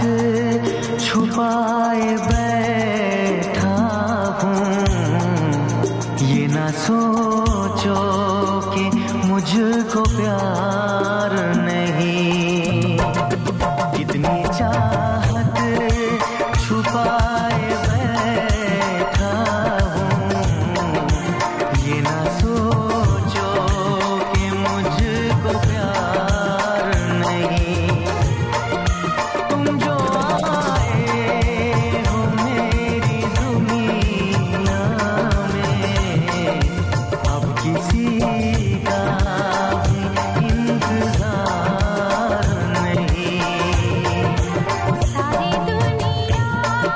छुपाए बैठा हूँ, ये ना सोचो कि मुझको प्यार नहीं। कितनी चाहत छुपाए बैठा हूँ, ये ना सोचो कि मुझको प्यार नहीं। तुम जो आए हो मेरी दुनिया में, अब किसी का भी इंतजार नहीं। सारी दुनिया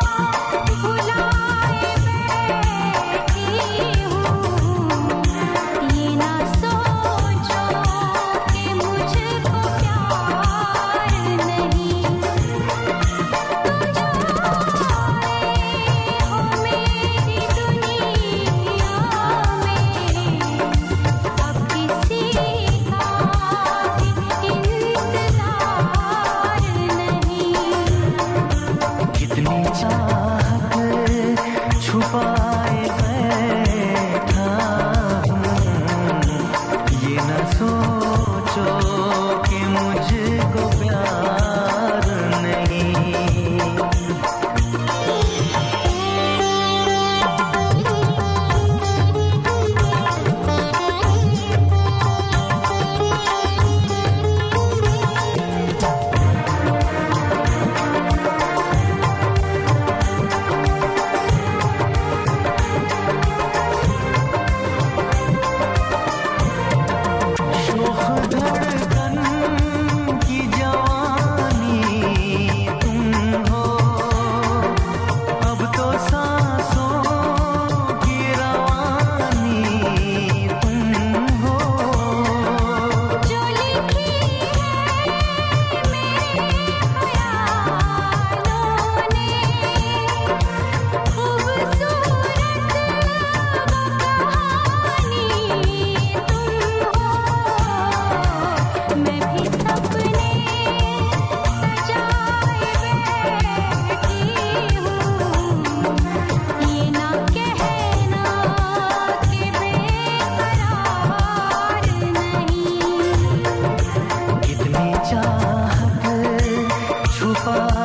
भुलाए बैठी हूँ, ये ना सोचो कि मुझको प्यार नहीं। तुम जो आए हो मेरी दुनिया में, अब किसी का भी इंतजार नहीं। कितनी चाहत छुपाए बैठा हूँ, ये न सोचो कि मुझको प्यार नहीं। शोख धड़कन की जवानी तुम हो, अब तो सांसों की रवानी तुम हो। जो लिखी है मेरे ख्यालों ने, खूबसूरत वो कहानी तुम हो। मैं भी सपने सजाए बैठी हूँ, ये ना कहना कि बेकरार नहीं। कितनी चाहत छुपा